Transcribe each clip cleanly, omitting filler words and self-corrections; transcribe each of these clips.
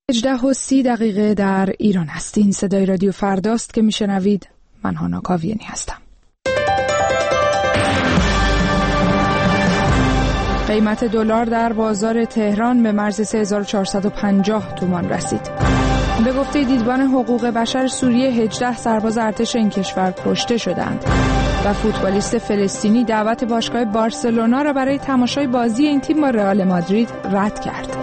18:30 در ایران هستین. صدای رادیو فرداست که میشنوید. من هانا کاویانی هستم. قیمت دلار در بازار تهران به مرز 3450 تومان رسید. به گفته دیدبان حقوق بشر سوریه 18 سرباز ارتش این کشور کشته شدند و فوتبالیست فلسطینی دعوت باشگاه بارسلونا را برای تماشای بازی این تیم با رئال مادرید رد کرد.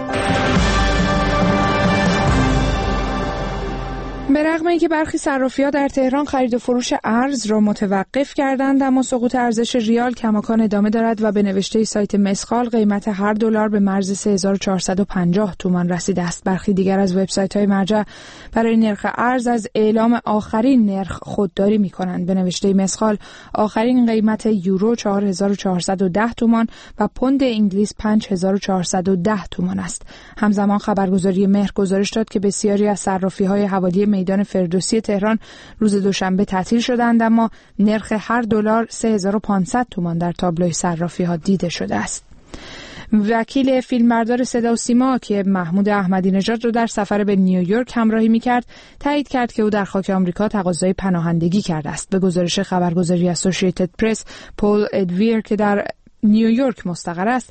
به رغم اینکه برخی صرافی‌ها در تهران خرید و فروش ارز را متوقف کردند، اما سقوط ارزش ریال کماکان ادامه دارد و به نوشته سایت مسقال قیمت هر دلار به مرز 3450 تومان رسیده است. برخی دیگر از وبسایت‌های مرجع برای نرخ ارز از اعلام آخرین نرخ خودداری می‌کنند. به نوشته مسقال آخرین قیمت یورو 4410 تومان و پوند انگلیس 5410 تومان است. همزمان خبرگزاری مهر گزارش داد که بسیاری از صرافی‌های حوالی میدان فردوسی تهران روز دوشنبه تعطیل شدند، اما نرخ هر دلار 3500 تومان در تابلوی صرافی‌ها دیده شده است. وکیل فیلمبردار صدا و سیما که محمود احمدی نژاد را در سفر به نیویورک همراهی می‌کرد، تایید کرد که او در خاک آمریکا تقاضای پناهندگی کرده است. به گزارش خبرگزاری اسوسییتد پرس، پول ادویر که در نیویورک مستقر است،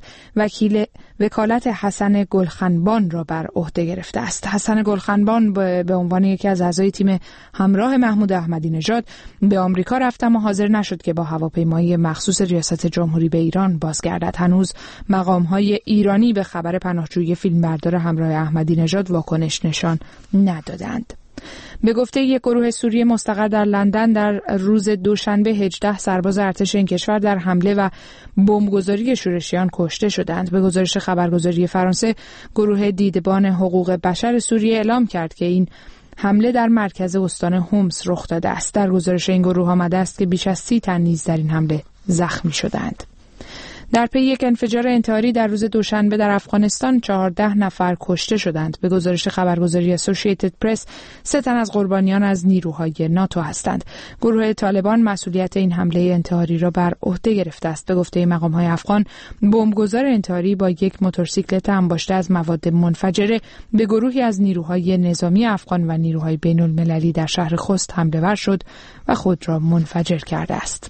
وکالت حسن گلخنبان را بر عهده گرفته است. حسن گلخنبان به عنوان یکی از اعضای تیم همراه محمود احمدی نژاد به آمریکا رفت، اما حاضر نشد که با هواپیمای مخصوص ریاست جمهوری به ایران بازگردد. هنوز مقام‌های ایرانی به خبر پناهجویی فیلمبردار همراه احمدی نژاد واکنش نشان ندادند. به گفته یک گروه سوری مستقر در لندن، در روز دوشنبه 18 سرباز ارتش این کشور در حمله و بمبگذاری شورشیان کشته شدند. به گزارش خبرگزاری فرانسه، گروه دیدبان حقوق بشر سوریه اعلام کرد که این حمله در مرکز استان هومس رخ داده است. در گزارش این گروه آمده است که بیش از 30 تن نیز در این حمله زخمی شدند. در پی یک انفجار انتحاری در روز دوشنبه در افغانستان 14 نفر کشته شدند. به گزارش خبرگزاری اسوسییتد پرس، 3 تن از قربانیان از نیروهای ناتو هستند. گروه طالبان مسئولیت این حمله انتحاری را بر عهده گرفته است. به گفته مقام‌های افغان، بمبگذار انتحاری با یک موتورسیکلت انباشته از مواد منفجره به گروهی از نیروهای نظامی افغان و نیروهای بین‌المللی در شهر خوست حمله ور شد و خود را منفجر کرده است.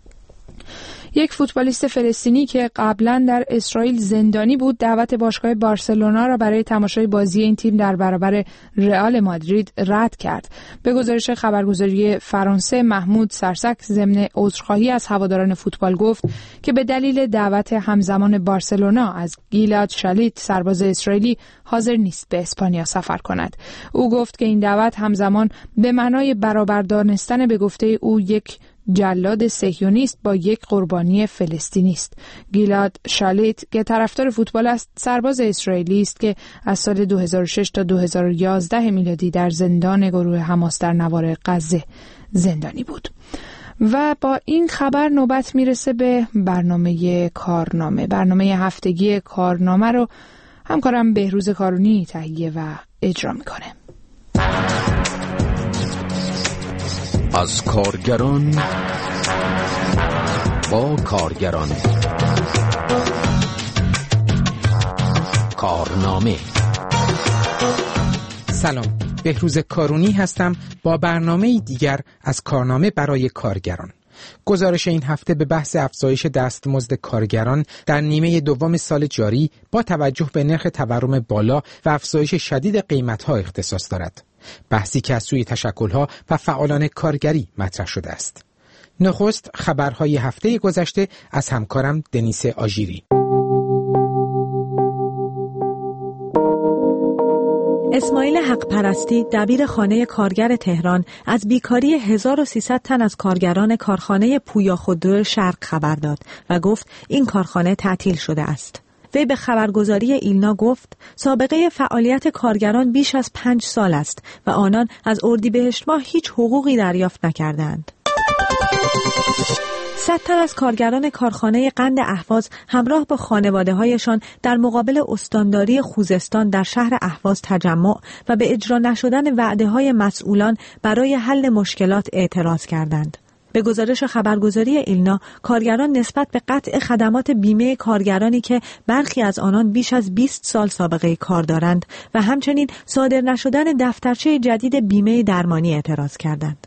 یک فوتبالیست فلسطینی که قبلا در اسرائیل زندانی بود، دعوت باشگاه بارسلونا را برای تماشای بازی این تیم در برابر رئال مادرید رد کرد. به گزارش خبرگزاری فرانسه، محمود سرسک ضمن عذرخواهی از هواداران فوتبال گفت که به دلیل دعوت همزمان بارسلونا از گیلاد شالیت سرباز اسرائیلی حاضر نیست به اسپانیا سفر کند. او گفت که این دعوت همزمان به معنای برابر دانستن به گفته او یک جلاد صهیونیست با یک قربانی فلسطینی است. گیلاد شالیت که طرفدار فوتبال است، سرباز اسرائیلی است که از سال 2006 تا 2011 میلادی در زندان گروه حماس در نوار غزه زندانی بود. و با این خبر نوبت میرسه به برنامه هفتگی کارنامه رو همکارم بهروز کارونی تهیه و اجرا میکنه. از کارگران با کارگران، کارنامه. سلام، بهروز کارونی هستم با برنامه دیگر از کارنامه برای کارگران. گزارش این هفته به بحث افزایش دستمزد کارگران در نیمه دوم سال جاری با توجه به نرخ تورم بالا و افزایش شدید قیمت‌ها اختصاص دارد. بحثی که از سوی تشکل‌ها و فعالان کارگری مطرح شده است. نخست خبرهای هفته گذشته از همکارم دنیس آژیری. اسماعیل حق پرستی، دبیر خانه کارگر تهران، از بیکاری 1300 تن از کارگران کارخانه پویا خودرو شرق خبر داد و گفت این کارخانه تعطیل شده است. وی به خبرگزاری ایلنا گفت سابقه فعالیت کارگران بیش از 5 سال است و آنان از اردیبهشت ماه هیچ حقوقی دریافت نکردند. 100 تن از کارگران کارخانه قند اهواز همراه با خانواده‌هایشان در مقابل استانداری خوزستان در شهر اهواز تجمع و به اجرا نشدن وعده‌های مسئولان برای حل مشکلات اعتراض کردند. به گزارش خبرگزاری ایلنا، کارگران نسبت به قطع خدمات بیمه کارگرانی که برخی از آنان بیش از 20 سال سابقه کار دارند و همچنین صادر نشدن دفترچه جدید بیمه درمانی اعتراض کردند.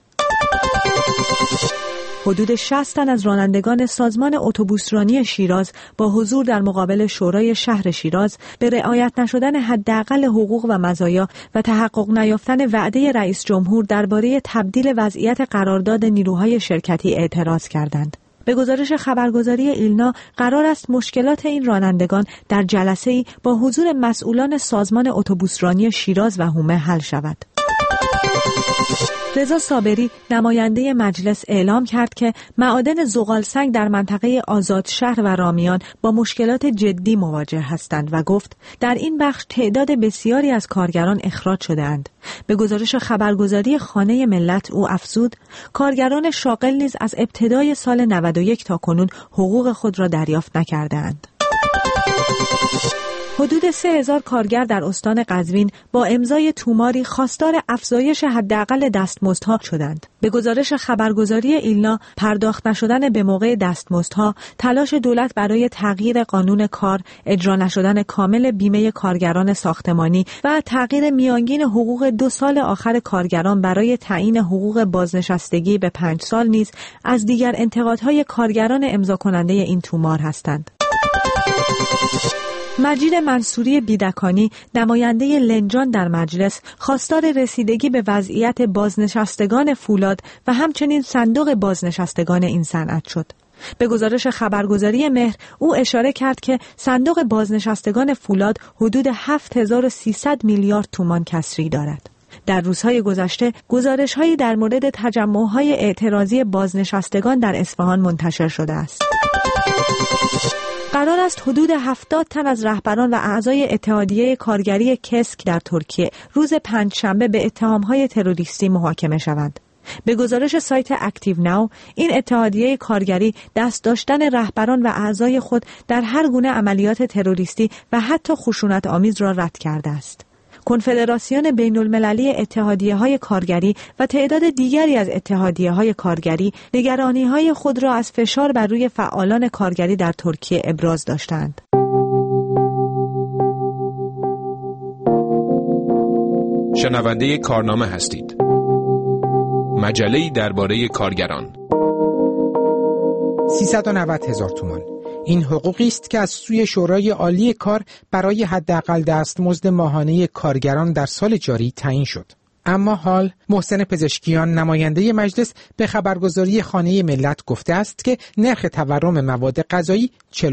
حدود 60 تن از رانندگان سازمان اتوبوسرانی شیراز با حضور در مقابل شورای شهر شیراز به رعایت نشدن حداقل حقوق و مزایا و تحقق نیافتن وعده رئیس جمهور درباره تبدیل وضعیت قرارداد نیروهای شرکتی اعتراض کردند. به گزارش خبرگزاری ایلنا، قرار است مشکلات این رانندگان در جلسه‌ای با حضور مسئولان سازمان اتوبوسرانی شیراز و حومه حل شود. رضا صابری نماینده مجلس اعلام کرد که معادن زغالسنگ در منطقه آزادشهر و رامیان با مشکلات جدی مواجه هستند و گفت در این بخش تعداد بسیاری از کارگران اخراج شده‌اند. به گزارش خبرگزاری خانه ملت او افزود کارگران شاغل نیز از ابتدای سال 91 تا کنون حقوق خود را دریافت نکرده‌اند. حدود 3000 کارگر در استان قزوین با امضای توماری خواستار افزایش حداقل دستمزدها شدند. به گزارش خبرگزاری ایلنا، پرداخت نشدن به موقع دستمزدها، تلاش دولت برای تغییر قانون کار، اجرا نشدن کامل بیمه کارگران ساختمانی و تغییر میانگین حقوق 2 سال آخر کارگران برای تعیین حقوق بازنشستگی به 5 سال نیز از دیگر انتقادهای کارگران امضا کننده این تومار هستند. مجید منصوری بیدکانی نماینده لنجان در مجلس خواستار رسیدگی به وضعیت بازنشستگان فولاد و همچنین صندوق بازنشستگان این صنعت شد. به گزارش خبرگزاری مهر او اشاره کرد که صندوق بازنشستگان فولاد حدود 7300 میلیارد تومان کسری دارد. در روزهای گذشته گزارش‌هایی در مورد تجمع‌های اعتراضی بازنشستگان در اصفهان منتشر شده است. قرار است حدود 70 تن از رهبران و اعضای اتحادیه کارگری کسک در ترکیه روز پنجشنبه به اتهام‌های تروریستی محاکمه شوند. به گزارش سایت اکتیو ناو، این اتحادیه کارگری دست داشتن رهبران و اعضای خود در هر گونه عملیات تروریستی و حتی خشونت آمیز را رد کرده است. کنفدراسیون بین‌المللی اتحادیه‌های کارگری و تعداد دیگری از اتحادیه‌های کارگری نگرانی‌های خود را از فشار بر روی فعالان کارگری در ترکیه ابراز داشتند. شنونده کارنامه هستید. مجله‌ای درباره کارگران. 390,000 تومان. این حقوقی است که از سوی شورای عالی کار برای حداقل دستمزد ماهانه کارگران در سال جاری تعیین شد. اما حال محسن پزشکیان نماینده مجلس به خبرگزاری خانه ملت گفته است که نرخ تورم مواد غذایی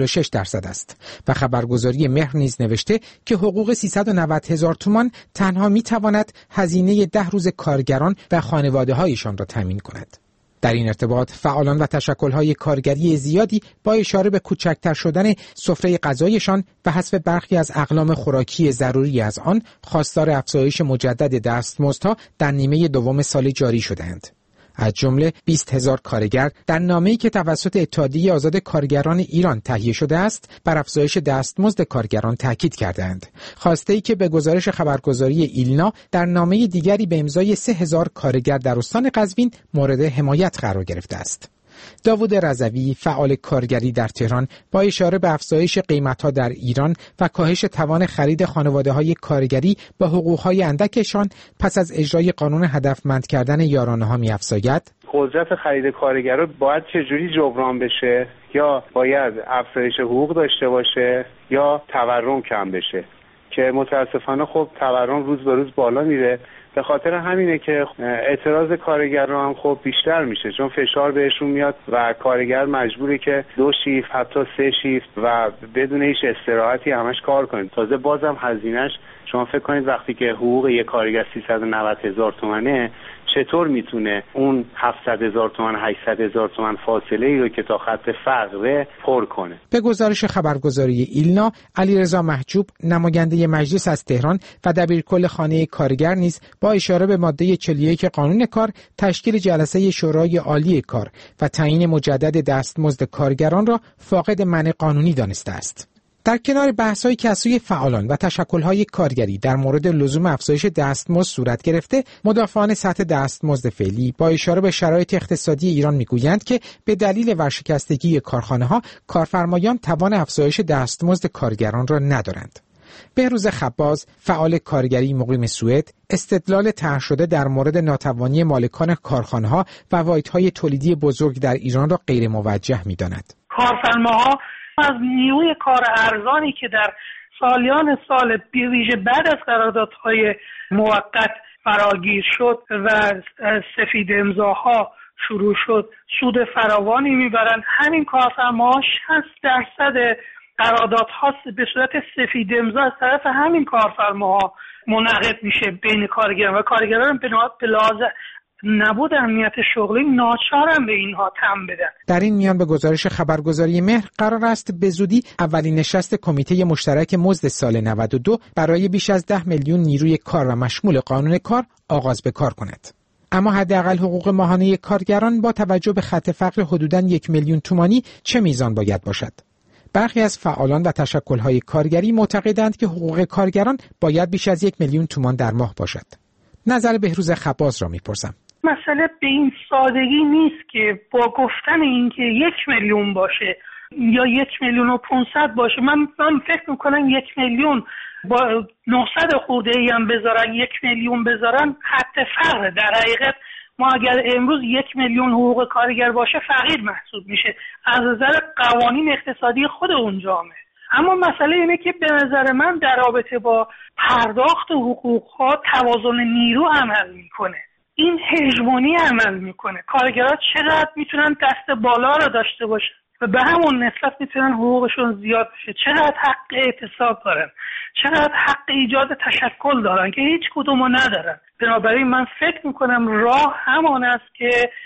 46% است و خبرگزاری مهر نیز نوشته که حقوق 390,000 تومان تنها میتواند هزینه 10 روز کارگران و خانواده‌هایشان را تامین کند. در این ارتباط فعالان و تشکل‌های کارگری زیادی با اشاره به کوچکتر شدن سفره غذایشان و حذف برخی از اقلام خوراکی ضروری از آن خواستار افزایش مجدد دستمزدها در نیمه دوم سال جاری شدند. از جمله 20,000 کارگر در نامه‌ای که توسط اتحادیه آزاد کارگران ایران تهیه شده است بر افزایش دستمزد کارگران تاکید کردند. خواسته‌ای که به گزارش خبرگزاری ایلنا در نامه دیگری به امضای 3,000 کارگر در استان قزوین مورد حمایت قرار گرفته است. داوود رضوی فعال کارگری در تهران با اشاره به افزایش قیمت‌ها در ایران و کاهش توان خرید خانواده‌های کارگری با حقوق‌های اندکشان پس از اجرای قانون هدفمند کردن یارانه‌ها می‌افزاید: قدرت خرید کارگرها باید چجوری جبران بشه؟ یا باید افزایش حقوق داشته باشه یا تورم کم بشه که متاسفانه خب تورم روز به روز بالا میره. به خاطر همینه که اعتراض کارگران هم خب بیشتر میشه، چون فشار بهشون میاد و کارگر مجبوره که 2 شیفت حتی 3 شیفت و بدون هیچ استراحتی همش کار کنه. تازه بازم هزینه‌اش شما فکر کنید وقتی که حقوق یک کارگر 390,000 تومانه، چطور میتونه اون 700,000 تومان 800,000 تومان فاصله ای رو که تا خط فقر پر کنه؟ به گزارش خبرگزاری ایلنا، علیرضا محجوب نماینده مجلس از تهران و دبیرکل خانه کارگر نیز با اشاره به ماده 41 قانون کار تشکیل جلسه شورای عالی کار و تعیین مجدد دستمزد کارگران را فاقد معنی قانونی دانسته است. در کنار بحث‌هایی که از سوی فعالان و تشکل‌های کارگری در مورد لزوم افزایش دستمزد صورت گرفته، مدافعان سطح دستمزد فعلی با اشاره به شرایط اقتصادی ایران می‌گویند که به دلیل ورشکستگی کارخانه‌ها، کارفرمایان توان افزایش دستمزد کارگران را ندارند. بهروز خباز، فعال کارگری مقیم سوئد، استدلال طرح شده در مورد ناتوانی مالکان کارخانه‌ها و واحدهای تولیدی بزرگ در ایران را غیر موجه می‌داند. کارفرماها از نیروی کار ارزانی که در سالیان سال بیویژه بعد از قراردادهای موقت فراگیر شد و سفید امضاها شروع شد سود فراوانی میبرند، همین کارفرماها 60% قراردادها به صورت سفید امضا از طرف همین کارفرماها منعقد میشه بین کارگران و کارگران به لحاظ نبود امنیت شغلی ناچارن به اینها تم بدن. در این میان به گزارش خبرگزاری مهر قرار است به زودی اولین نشست کمیته مشترک مزد سال 92 برای بیش از 10 میلیون نیروی کار و مشمول قانون کار آغاز به کار کند. اما حداقل حقوق ماهانه کارگران با توجه به خط فقر حدوداً 1 میلیون تومانی چه میزان باید باشد؟ برخی از فعالان و تشکل‌های کارگری معتقدند که حقوق کارگران باید بیش از 1 میلیون تومان در ماه باشد. نظر بهروز خباز را میپرسم. مسئله به این سادگی نیست که با گفتن اینکه 1 میلیون باشه یا 1,500,000 باشه، من فکر میکنم 1 میلیون با 900 خورده ای هم بذارن 1 میلیون بذارن خط فقر. در حقیقت ما اگر امروز 1 میلیون حقوق کارگر باشه فقیر محسوب میشه از نظر قوانین اقتصادی خود اون جامعه. اما مسئله اینه که به نظر من در رابطه با پرداخت حقوق ها توازن نیرو عمل میکنه، این هژمونی عمل میکنه. کارگرها چقدر میتونن دست بالا رو داشته باشن و به همون نسبت میتونن حقوقشون زیاد بشه، چقدر حق اعتصاب دارن، چقدر حق ایجاد تشکل دارن که هیچ کدومو ندارن. بنابراین من فکر میکنم راه همان است که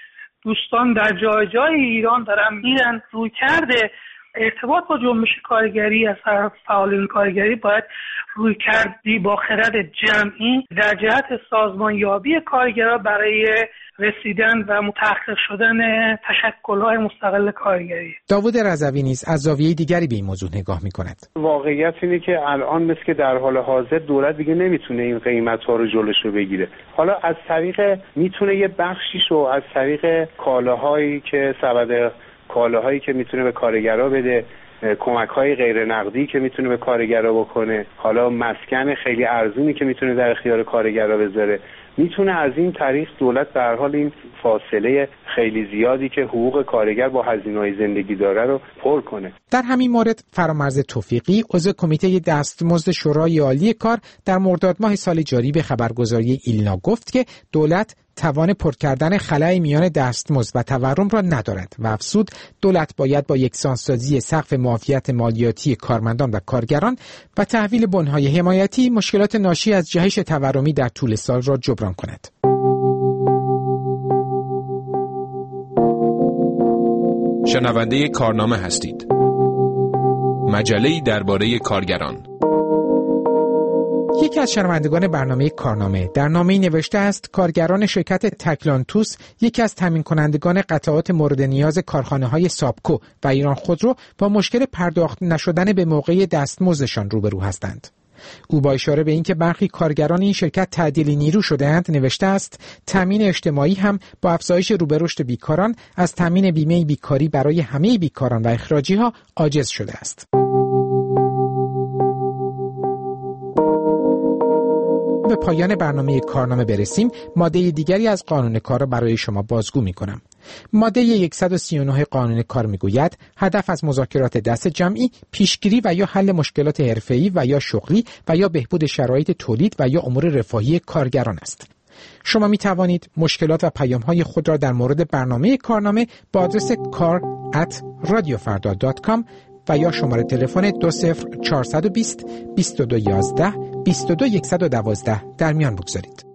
دوستان در جای جای ایران دارن میرن روی کرده ارتباط با جنبش کارگری از فعالین کارگری باید روی کردی با خرد جمعی در جهت سازمانیابی کارگرها برای رسیدن و متحقق شدن تشکل‌های مستقل کارگری. داوود رضوی نیز از زاویه دیگری به این موضوع نگاه می‌کند. واقعیت اینه که الان مثل که در حال حاضر دولت دیگه نمیتونه این قیمت‌ها رو جلوشو بگیره. حالا از طریق میتونه یه بخشیشو از طریق کالاهایی که سبد کالاهایی که میتونه به کارگرها بده، کمک‌های غیر نقدی که میتونه به کارگرها بکنه، حالا مسکن خیلی ارزونی که میتونه در اختیار کارگرها بذاره، میتونه از این طریق دولت به هر حال این فاصله خیلی زیادی که حقوق کارگر با هزینه‌های زندگی داره رو پر کنه. در همین مورد فرامرز توفیقی عضو کمیته دستمزد شورای عالی کار در مرداد ماه سال جاری به خبرگزاری ایلنا گفت که دولت توان پر کردن خلأ میان دستمزد و تورم را ندارد و افزود دولت باید با یکسانسازی سقف معافیت مالیاتی کارمندان و کارگران و تحویل بن‌های حمایتی مشکلات ناشی از جهش تورمی در طول سال را جبران کند. شنونده کارنامه هستید. مجله‌ای درباره کارگران. یکی از شنوندگان برنامه کارنامه در نامه‌ای نوشته است کارگران شرکت تکلانتوس، یکی از تامین کنندگان قطعات مورد نیاز کارخانه‌های سابکو و ایران خودرو، با مشکل پرداخت نشدن به موقع دستمزدشان روبرو هستند. او با اشاره به اینکه برخی کارگران این شرکت تعدیل نیرو شده‌اند نوشته است تامین اجتماعی هم با افزایش رو به رشد بیکاران از تامین بیمه بیکاری برای همه بیکاران و اخراجی‌ها عاجز شده است. به پایان برنامه کارنامه برسیم، ماده دیگری از قانون کار را برای شما بازگو می‌کنم. ماده 139 قانون کار می‌گوید هدف از مذاکرات دست جمعی پیشگیری و یا حل مشکلات حرفه‌ای و یا شغلی و یا بهبود شرایط تولید و یا امور رفاهی کارگران است. شما می توانید مشکلات و پیام‌های خود را در مورد برنامه کارنامه با آدرس kar@radiofarda.com و یا شماره تلفن 20420 2211 22112 در میان بگذارید.